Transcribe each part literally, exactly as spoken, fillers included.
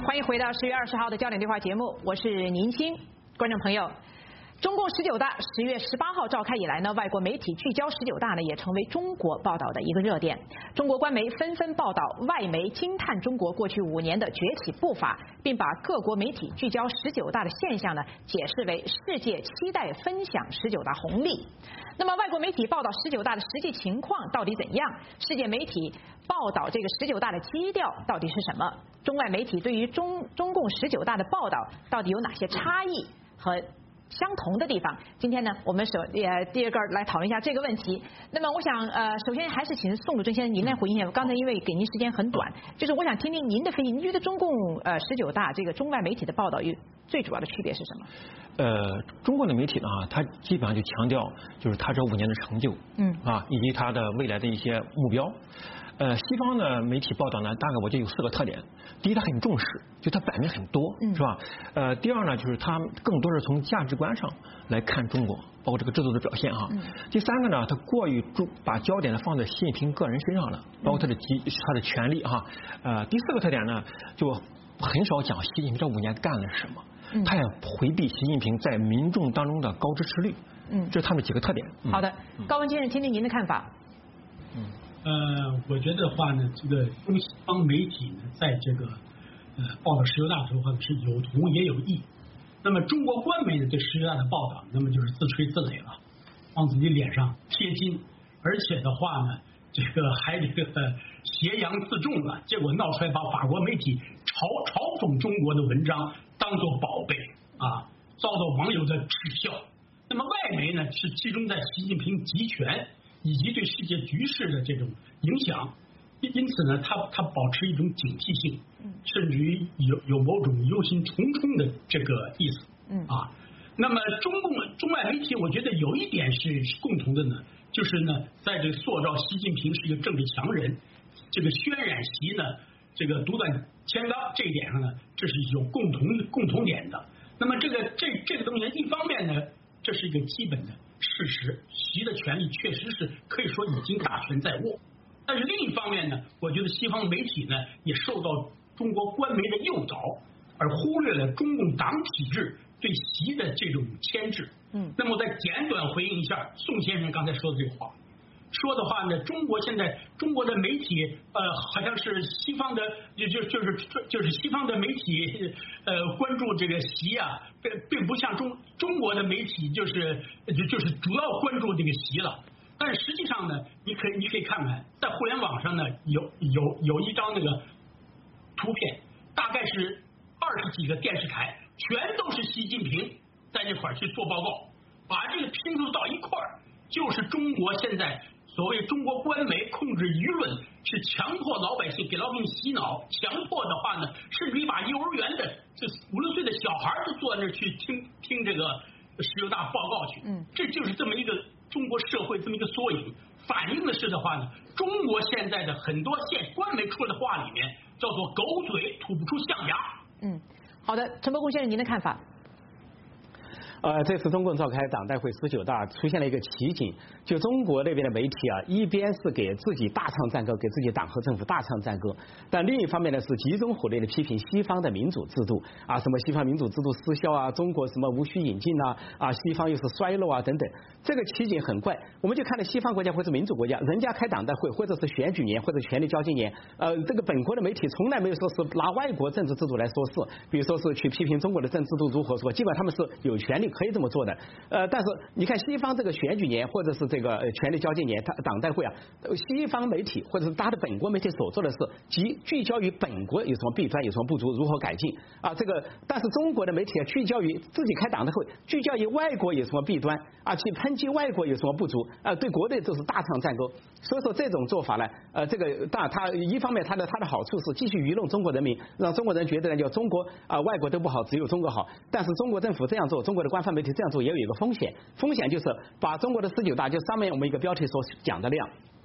欢迎回到十月二十号的焦点对话节目，我是宁鑫。观众朋友，中共十九大十月十八号召开以来呢，外国媒体聚焦十九大呢，也成为中国报道的一个热点。中国官媒纷纷报道，外媒惊叹中国过去五年的崛起步伐，并把各国媒体聚焦十九大的现象呢，解释为世界期待分享十九大红利。那么，外国媒体报道十九大的实际情况到底怎样？世界媒体报道这个十九大的基调到底是什么？中外媒体对于中中共十九大的报道到底有哪些差异和相同的地方？今天呢，我们首呃第二个来讨论一下这个问题。那么，我想呃，首先还是请宋鲁正先生您来回应一下。刚才因为给您时间很短，就是我想听听您的分析。您觉得中共呃十九大这个中外媒体的报道有最主要的区别是什么？ 呃，中国的媒体呢，它基本上就强调就是它这五年的成就，嗯啊，以及它的未来的一些目标。呃，西方的媒体报道呢，大概我觉得有四个特点。第一，它很重视，就它版面很多，嗯、是吧？呃，第二呢，就是它更多是从价值观上来看中国，包括这个制度的表现哈。嗯、第三个呢，它过于注把焦点呢放在习近平个人身上了，包括他的机他的权利哈。呃，第四个特点呢，就很少讲习近平这五年干了什么，嗯、他也回避习近平在民众当中的高支持率。嗯，这是他们几个特点。嗯、 好的，高文先生，听听您的看法。 嗯。呃，我觉得的话呢，这个中西方媒体呢，在这个呃报道十九大的时候呢，是有同也有异。那么中国官媒呢对十九大的报道，那么就是自吹自擂了，往自己脸上贴金，而且的话呢，这个还这个挟洋自重了，结果闹出来把法国媒体嘲嘲讽中国的文章当作宝贝啊，遭到网友的耻笑。那么外媒呢是集中在习近平集权以及对世界局势的这种影响，因因此呢，他他保持一种警惕性，甚至于有有某种忧心忡忡的这个意思，嗯啊。那么中共中外媒体，我觉得有一点是共同的呢，就是呢，在这个塑造习近平是一个政治强人，这个渲染习呢，这个独断千纲这一点上呢，这是有共同共同点的。那么这个这这个东西，一方面呢，这是一个基本的事实，习的权力确实是可以说已经大权在握。但是另一方面呢，我觉得西方媒体呢也受到中国官媒的诱导，而忽略了中共党体制对习的这种牵制。嗯，那么我再简短回应一下宋先生刚才说的这话。说的话呢，中国现在中国的媒体，呃，好像是西方的，就就就是就是西方的媒体，呃，关注这个习啊，并并不像中中国的媒体，就是就就是主要关注这个习了。但是实际上呢，你可以你可以看看，在互联网上呢，有有有一张那个图片，大概是二十几个电视台，全都是习近平在那块儿去做报告，把这个拼凑到一块儿，就是中国现在。所谓中国官媒控制舆论，是强迫老百姓给老百姓洗脑，强迫的话呢，甚至于把幼儿园的这五六岁的小孩都坐在那儿去听听这个十九大报告去。嗯，这就是这么一个中国社会这么一个缩影，反映的是的话呢，中国现在的很多现官媒出来的话里面叫做狗嘴吐不出象牙。嗯， 好的，陈伯公先生，您的看法？ 呃，这次中共召开党代会十九大出现了一个奇景，就中国那边的媒体啊，一边是给自己大唱赞歌，给自己党和政府大唱赞歌，但另一方面呢是集中火力的批评西方的民主制度啊，什么西方民主制度失效啊，中国什么无需引进啊，啊西方又是衰落啊等等，这个奇景很怪。我们就看到西方国家或者民主国家，人家开党代会或者是选举年或者权力交接年，呃，这个本国的媒体从来没有说是拿外国政治制度来说事，比如说是去批评中国的政治制度如何说，基本上他们是有权利可以这么做的，呃，但是你看西方这个选举年或者是这个权力交接年，他党代会啊，西方媒体或者是他的本国媒体所做的是集聚焦于本国有什么弊端有什么不足如何改进啊，这个但是中国的媒体啊聚焦于自己开党代会，聚焦于外国有什么弊端啊，去抨击外国有什么不足啊，对国内都是大唱赞歌，所以说这种做法呢，呃，这个当然它一方面它的它的好处是继续愚弄中国人民，让中国人觉得呢，就中国啊外国都不好，只有中国好，但是中国政府这样做，中国的官方媒体这样做也有一个风险，风险就是把中国的十九大就上面我们一个标题所讲的那样，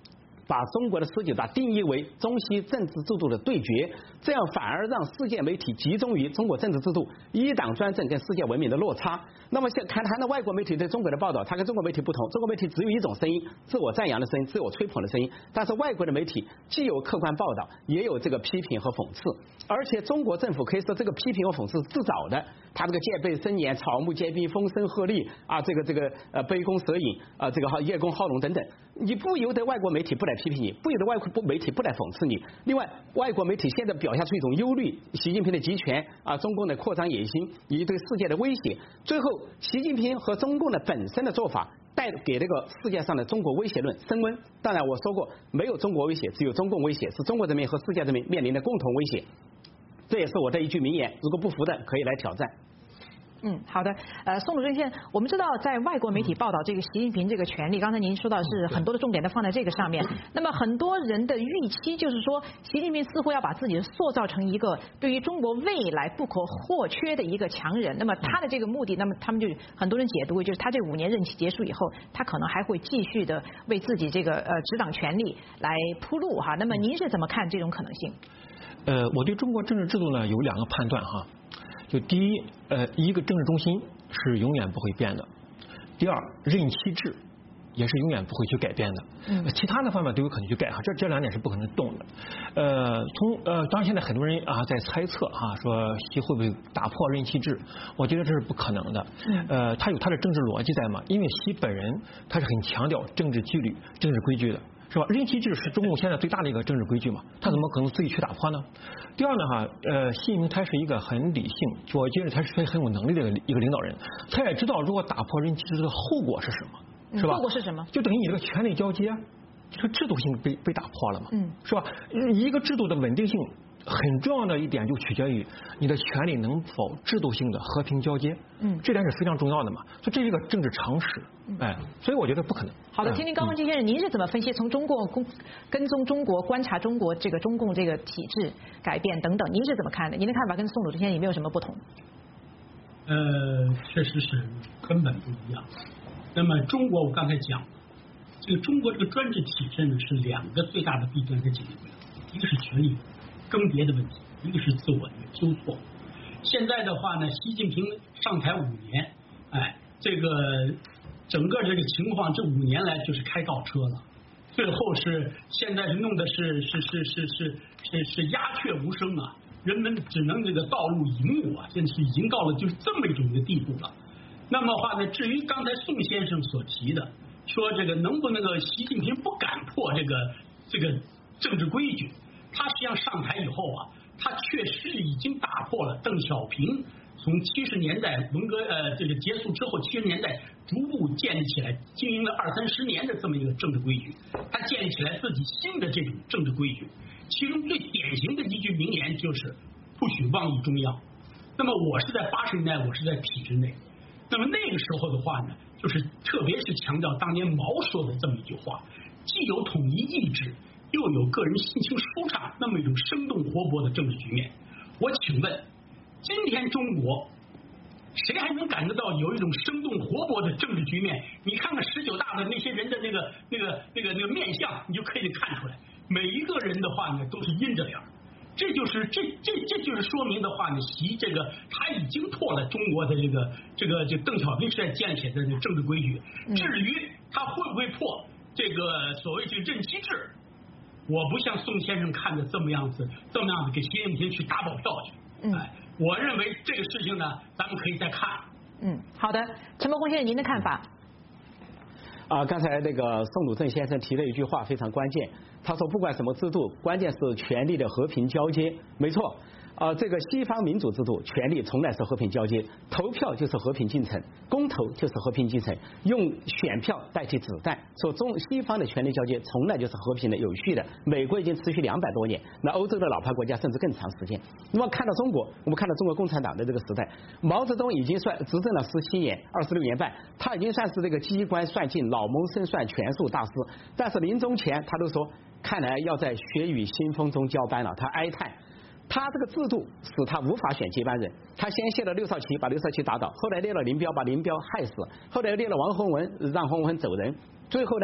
把中国的十九大定义为中西政治制度的对决，这样反而让世界媒体集中于中国政治制度一党专政跟世界文明的落差。那么现看他的外国媒体对中国的报道，他跟中国媒体不同，中国媒体只有一种声音，自我赞扬的声音，自我吹捧的声音，但是外国的媒体既有客观报道，也有这个批评和讽刺，而且中国政府可以说这个批评和讽刺是自找的，他这个戒备森严，草木皆兵，风声鹤唳啊，这个这个呃杯弓蛇影啊，这个叶公好龙等等，你不由得外国媒体不来批评你，不由得外国媒体不来讽刺你。另外，外国媒体现在表现出一种忧虑，习近平的集权啊，中共的扩张野心以及对世界的威胁。最后，习近平和中共的本身的做法带给这个世界上的中国威胁论升温。当然，我说过，没有中国威胁，只有中共威胁，是中国人民和世界人民面临的共同威胁。这也是我的一句名言，如果不服的可以来挑战。 嗯，好的。呃，宋鲁正先生，我们知道在外国媒体报道这个习近平这个权利，刚才您说到是很多的重点都放在这个上面。那么很多人的预期就是说，习近平似乎要把自己塑造成一个对于中国未来不可或缺的一个强人。那么他的这个目的，那么他们就很多人解读就是他这五年任期结束以后，他可能还会继续的为自己这个呃执掌权力来铺路哈。那么您是怎么看这种可能性？ 呃，我对中国政治制度呢有两个判断哈。就第一，呃，一个政治中心是永远不会变的；第二，任期制也是永远不会去改变的。嗯，其他的方面都有可能去改哈，这这两点是不可能动的。呃，从呃，当然现在很多人啊在猜测哈，说习会不会打破任期制？我觉得这是不可能的。嗯，呃，他有他的政治逻辑在嘛，因为习本人他是很强调政治纪律、政治规矩的。是吧？任期制是中共现在最大的一个政治规矩嘛，他怎么可能自己去打破呢？第二呢，哈，呃，习近平他是一个很理性，我觉得他是很有能力的一个领导人，他也知道如果打破任期制的后果是什么，是吧？ 后果是什么？ 就等于你这个权力交接，这个制度性被被打破了嘛， 嗯， 是吧？一个制度的稳定性很重要的一点就取决于你的权力能否制度性的和平交接，嗯，这点是非常重要的嘛，所以这是一个政治常识，哎，所以我觉得不可能。 好的，听听高文基先生，您是怎么分析从中共跟跟踪中国、观察中国这个中共这个体制改变等等，您是怎么看的？您的看法跟宋鲁正先生有没有什么不同？ 呃，确实是根本不一样。那么中国，我刚才讲，这个中国这个专制体制呢，是两个最大的弊端在解决不了，一个是权力更迭的问题，一个是自我的纠错。现在的话呢，习近平上台五年，哎，这个整个这个情况，这五年来就是开倒车了，最后是现在是弄的是是是是是是是鸦雀无声啊，人们只能这个道路以目啊，现在是已经到了就是这么一种的地步了。那么话呢，至于刚才宋先生所提的，说这个能不能够习近平不敢破这个这个政治规矩。他实际上上台以后啊，他确实已经打破了邓小平从七十年代文革呃这个结束之后，七十年代逐步建立起来，经营了二三十年的这么一个政治规矩，他建立起来自己新的这种政治规矩。其中最典型的一句名言就是“不许妄议中央”。那么我是在八十年代，我是在体制内，那么那个时候的话呢，就是特别是强调当年毛说的这么一句话：既有统一意志，又有个人心情舒畅，那么一种生动活泼的政治局面。我请问，今天中国谁还能感觉到有一种生动活泼的政治局面？你看看十九大的那些人的那个那个那个那个面相，你就可以看出来，每一个人的话呢都是阴着脸。这就是这这这就是说明的话呢，习这个他已经破了中国的这个这个这邓小平时代建立起来的这个政治规矩。至于他会不会破这个所谓这个任期制，我不像宋先生看的这么样子，这么样子给习近平去打保票去。嗯，哎，我认为这个事情呢，咱们可以再看。 嗯，好的，陈伯宏先生，您的看法？ 啊，刚才那个宋鲁正先生提了一句话非常关键，他说不管什么制度，关键是权力的和平交接。没错。啊，这个西方民主制度，权力从来是和平交接，投票就是和平进程，公投就是和平进程，用选票代替子弹。说中西方的权力交接从来就是和平的、有序的。美国已经持续两百多年，那欧洲的老牌国家甚至更长时间。那么看到中国，我们看到中国共产党的这个时代，毛泽东已经算执政了十七年、二十六年半，他已经算是这个机关算尽、老谋深算、权术大师。但是临终前，他都说，看来要在血雨腥风中交班了。他哀叹。他这个制度使他无法选接班人，他先卸了六少奇，把六少奇打倒，后来列了林彪，把林彪害死，后来列了王洪文，让洪文走人，最后呢，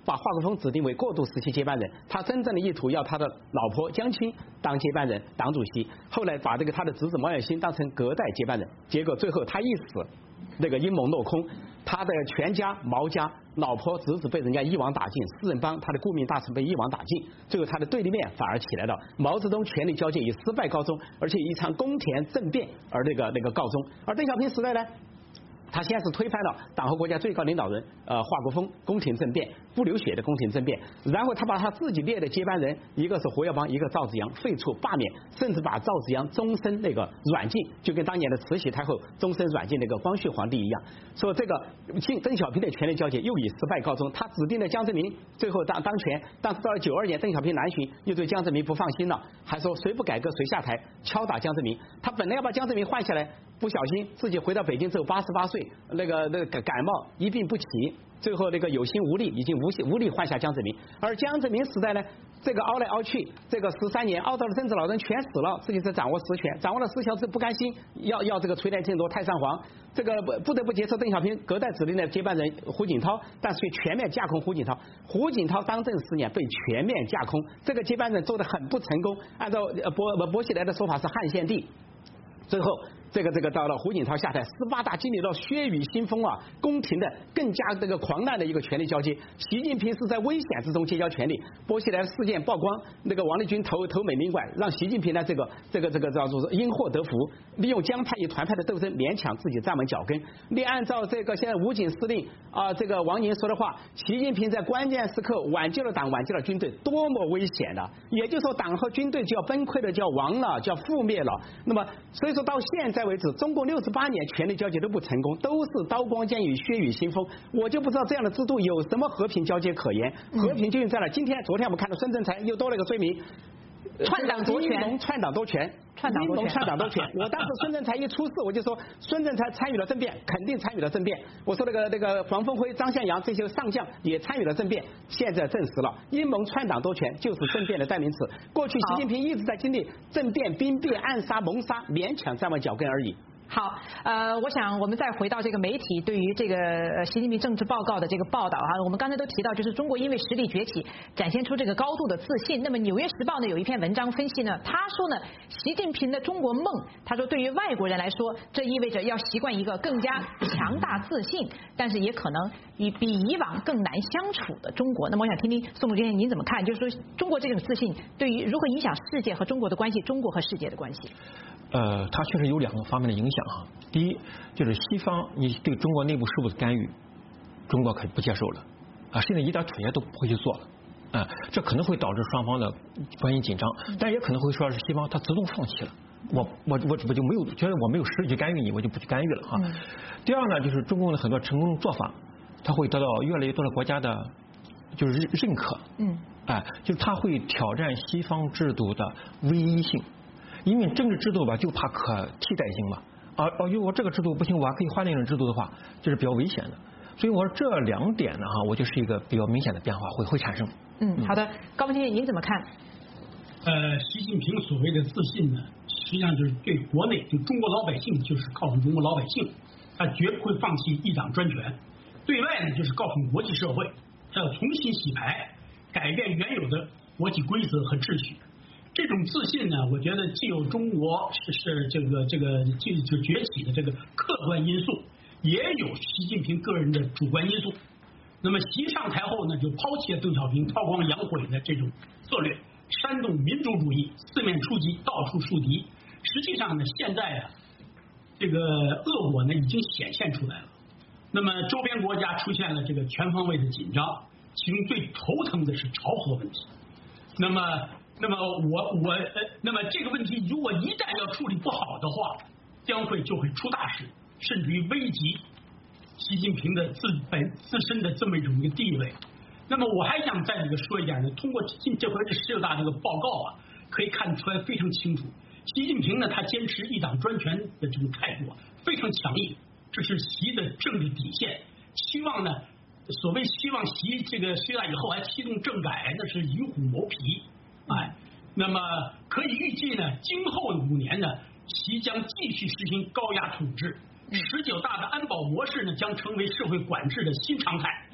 把华国锋指定为过渡时期接班人，他真正的意图要他的老婆江青当接班人、党主席，后来把这个他的侄子毛远新当成隔代接班人，结果最后他一死，那个阴谋落空，他的全家毛家老婆侄子被人家一网打尽，四人帮他的顾命大臣被一网打尽，最后他的对立面反而起来了。毛泽东权力交接以失败告终，而且以一场宫廷政变而那个那个告终。而邓小平时代呢，他先是推翻了党和国家最高领导人呃华国锋宫廷政变，不流血的宫廷政变，然后他把他自己列的接班人，一个是胡耀邦，一个赵紫阳，废除罢免，甚至把赵紫阳终身那个软禁，就跟当年的慈禧太后终身软禁那个光绪皇帝一样。说这个邓小平的权力交接又以失败告终，他指定了江泽民最后当当权，但是到了九二年邓小平南巡，又对江泽民不放心了，还说谁不改革谁下台，敲打江泽民。他本来要把江泽民换下来，不小心自己回到北京之后八十八岁，那个那个感感冒一病不起，最后那个有心无力，已经无心无力换下江泽民。而江泽民时代呢，这个熬来熬去，这个十三年熬到了政治老人全死了，自己在掌握实权，掌握了实权之后不甘心，要要这个垂帘听政太上皇，这个不得不接受邓小平隔代指定的接班人胡锦涛，但是却全面架空胡锦涛。胡锦涛当政十年被全面架空，这个接班人做得很不成功。按照薄薄熙来的说法是汉献帝。最后，这个这个到了胡锦涛下台，斯巴达经历到血雨腥风啊，宫廷的更加这个狂乱的一个权力交接。习近平是在危险之中结交权力，薄熙来事件曝光，那个王立军投投美领馆，让习近平呢这个这个这个叫做因祸得福，利用江派与团派的斗争勉强自己站稳脚跟。你按照这个现在武警司令啊、呃、这个王宁说的话，习近平在关键时刻挽救了党，挽救了军队，多么危险啊！也就是说，党和军队就要崩溃了，就要亡了，就要覆灭了。那么，所以说到现在为止，中共六十八年权力交接都不成功，都是刀光剑雨、血雨腥风。我就不知道这样的制度有什么和平交接可言？和平究竟在哪？今天、昨天我们看到孙政才又多了一个罪名。 篡党夺权， 篡党夺权， 篡党夺权， 篡党夺权。我当时孙政才一出事，我就说孙政才参与了政变，肯定参与了政变。我说那个那个黄峰辉、张向阳这些上将也参与了政变，现在证实了阴谋篡党夺权就是政变的代名词。过去习近平一直在经历政变、兵变、暗杀、谋杀，勉强站稳脚跟而已。 好，呃，我想我们再回到这个媒体对于这个习近平政治报告的这个报道啊，我们刚才都提到，就是中国因为实力崛起，展现出这个高度的自信。那么《纽约时报》呢有一篇文章分析呢，他说呢，习近平的中国梦，他说对于外国人来说，这意味着要习惯一个更加强大自信，但是也可能以比以往更难相处的中国。那么我想听听宋主任您怎么看？就是说中国这种自信对于如何影响世界和中国的关系，中国和世界的关系。 呃，它确实有两个方面的影响啊。第一，就是西方你对中国内部事务的干预，中国可不接受了啊，甚至一点妥协都不会去做了啊，这可能会导致双方的关系紧张，但也可能会说是西方他自动放弃了，我我我我就没有觉得我没有实力去干预你，我就不去干预了哈。第二呢，就是中共的很多成功做法，它会得到越来越多的国家的，就是认可，嗯，哎，就是它会挑战西方制度的唯一性。因为政治制度吧，就怕可替代性嘛，啊哦，如果这个制度不行，我还可以换另一种制度的话，这是比较危险的。所以我说这两点呢，哈，我就是一个比较明显的变化会会产生。 嗯，好的，高峰先生您怎么看？ 呃，习近平所谓的自信呢，实际上就是对国内对中国老百姓，就是告诉中国老百姓，他绝不会放弃一党专权；对外呢，就是告诉国际社会，他要重新洗牌，改变原有的国际规则和秩序。这种自信呢，我觉得既有中国是是这个这个就就崛起的这个客观因素，也有习近平个人的主观因素。那么习上台后呢，就抛弃了邓小平韬光养晦的这种策略，煽动民族主义，四面出击，到处树敌。实际上呢，现在啊，这个恶果呢已经显现出来了。那么周边国家出现了这个全方位的紧张，其中最头疼的是朝核问题。那么。那么我我呃，那么这个问题如果一旦要处理不好的话，将会就会出大事，甚至于危及习近平的自本自身的这么一种一个地位。那么我还想再这个说一点呢，通过近这回这十九大这个报告啊，可以看出来非常清楚，习近平呢他坚持一党专权的这种态度啊非常强硬，这是习的政治底线。希望呢，所谓希望习这个十九大以后还启动政改，那是与虎谋皮。哎，那么可以预计呢，今后的五年呢，习将继续实行高压统治。十九大的安保模式呢，将成为社会管制的新常态。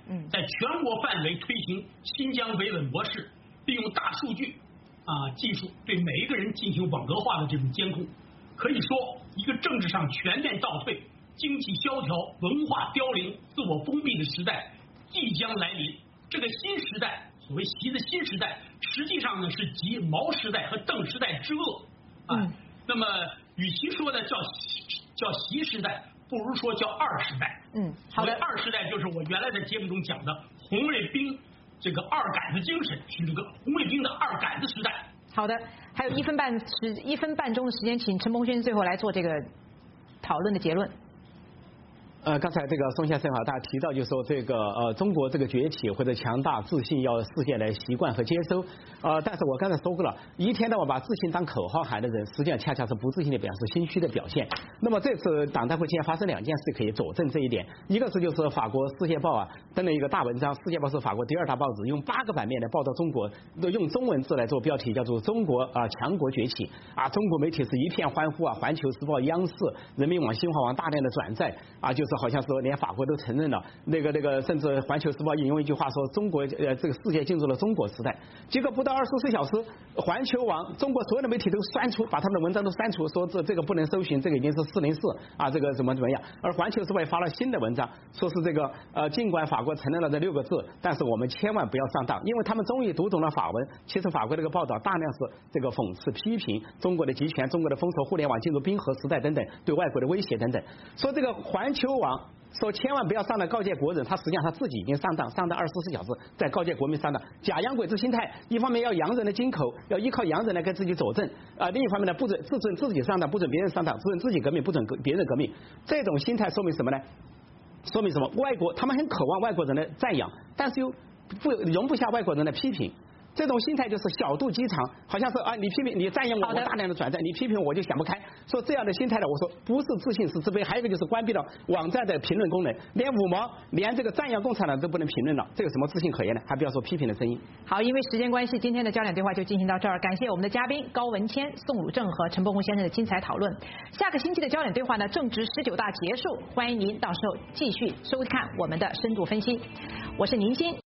在全国范围推行新疆维稳模式，利用大数据啊技术对每一个人进行网格化的这种监控。可以说，一个政治上全面倒退、经济萧条、文化凋零、自我封闭的时代即将来临。这个新时代，所谓习的新时代，实际上呢是集毛时代和邓时代之恶啊。嗯、那么，与其说呢叫叫习时代，不如说叫二时代。 嗯，好的。 二时代就是我原来在节目中讲的红卫兵这个二杆子精神，是这个红卫兵的二杆子时代。 好的，还有一分半时一分半钟的时间，请陈鹏轩最后来做这个讨论的结论。 呃，刚才这个宋先生啊，大家提到就说这个呃，中国这个崛起或者强大自信要世界来习惯和接收。呃，但是我刚才说过了，一天到晚把自信当口号喊的人，实际上恰恰是不自信的表示，心虚的表现。那么这次党代会今天发生两件事可以佐证这一点，一个是就是法国《世界报》啊登了一个大文章，《世界报》是法国第二大报纸，用八个版面来报道中国，都用中文字来做标题，叫做“中国啊强国崛起”啊，中国媒体是一片欢呼啊，《环球时报》、央视、人民网、新华网大量的转载啊，就是。好像说连法国都承认了，那个那个，甚至《环球时报》引用一句话说，中国呃这个世界进入了中国时代。结果不到二十四小时，环球网、中国所有的媒体都删除，把他们的文章都删除，说这这个不能搜寻，这个已经是四零四啊，这个怎么怎么样。而《环球时报》也发了新的文章，说是这个呃，尽管法国承认了这六个字，但是我们千万不要上当，因为他们终于读懂了法文。其实法国这个报道大量是这个讽刺、批评中国的集权、中国的封锁互联网进入冰河时代等等，对外国的威胁等等。说这个环球网。说千万不要上当，告诫国人，他实际上他自己已经上当，上当二十四小时，在告诫国民上当，假洋鬼子心态，一方面要洋人的金口，要依靠洋人来给自己佐证，啊、呃，另一方面呢，不准自准自己上当，不准别人上当，只准自己革命，不准别人革命，这种心态说明什么呢？说明什么？外国他们很渴望外国人的赞扬，但是又不容不下外国人的批评。这种心态就是小肚鸡肠，好像是啊，你批评你赞扬我，我大量的转载，你批评我就想不开。说这样的心态呢，我说不是自信是自卑，还有一个就是关闭了网站的评论功能，连五毛连这个赞扬共产党都不能评论了，这有什么自信可言呢？还不要说批评的声音。 好，因为时间关系，今天的焦点对话就进行到这儿，感谢我们的嘉宾高文谦、宋鲁正和陈伯宏先生的精彩讨论。下个星期的焦点对话呢，正值十九大结束，欢迎您到时候继续收看我们的深度分析。我是宁鑫。